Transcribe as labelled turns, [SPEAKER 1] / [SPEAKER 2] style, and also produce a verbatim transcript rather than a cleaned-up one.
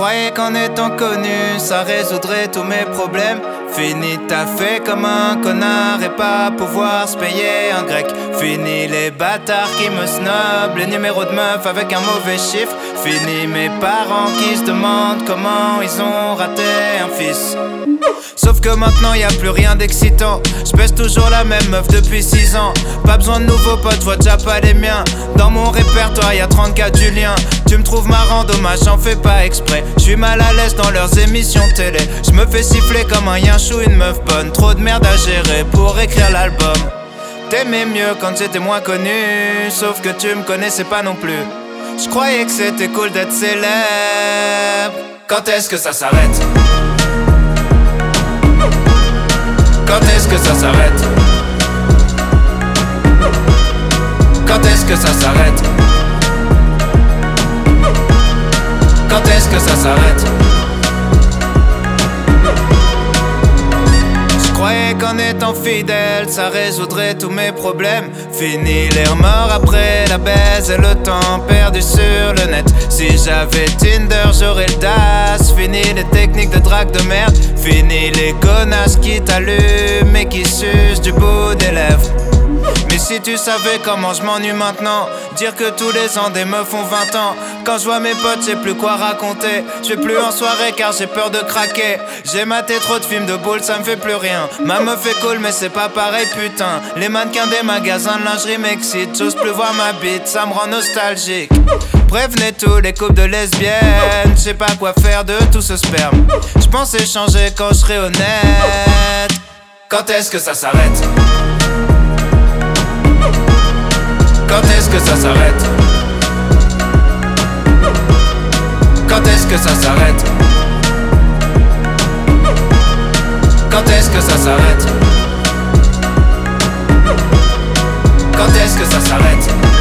[SPEAKER 1] croyais qu'en étant connu, ça résoudrait tous mes problèmes. Fini t'as fait comme un connard et pas pouvoir se payer un grec. Fini les bâtards qui me snobent, les numéros de meufs avec un mauvais chiffre. Fini mes parents qui se demandent comment ils ont raté un fils. Sauf que maintenant y a plus rien d'excitant. J'pèse toujours la même meuf depuis six ans. Pas besoin de nouveaux potes, j'vois déjà pas les miens. Dans mon répertoire y'a trente-quatre Julien. Tu me trouves marrant, dommage j'en fais pas exprès. J'suis mal à l'aise dans leurs émissions télé. J'me fais siffler comme un yinchou, une meuf bonne. Trop de merde à gérer pour écrire l'album. T'aimais mieux quand j'étais moins connu, sauf que tu me connaissais pas non plus. J'croyais que c'était cool d'être célèbre. Quand est-ce que ça s'arrête? Quand est-ce que ça s'arrête? Quand est-ce que ça s'arrête? Quand est-ce que ça s'arrête? Je croyais qu'en étant fidèle, ça résoudrait tous mes problèmes. Fini les remords après la baise et le temps perdu sur le net. Si j'avais Tinder, j'aurais le D A S. Fini les techniques de drague de merde. Fini les connasses qui t'allument et qui sucent du bout des lèvres. Mais si tu savais comment je m'ennuie maintenant, dire que tous les ans des meufs ont vingt ans. Quand je vois mes potes, j'ai plus quoi raconter. Je vais plus en soirée car j'ai peur de craquer. J'ai maté trop de films de boules, ça me fait plus rien. Ma meuf est cool mais c'est pas pareil putain. Les mannequins des magasins de lingerie m'excitent. J'ose plus voir ma bite, ça me rend nostalgique. Prévenez tous les couples de lesbiennes. Je sais pas quoi faire de tout ce sperme. Je pensais changer quand je serais honnête. Quand est-ce que ça s'arrête? Quand est-ce que ça s'arrête? Quand est-ce que ça s'arrête? Quand est-ce que ça s'arrête? Quand est-ce que ça s'arrête?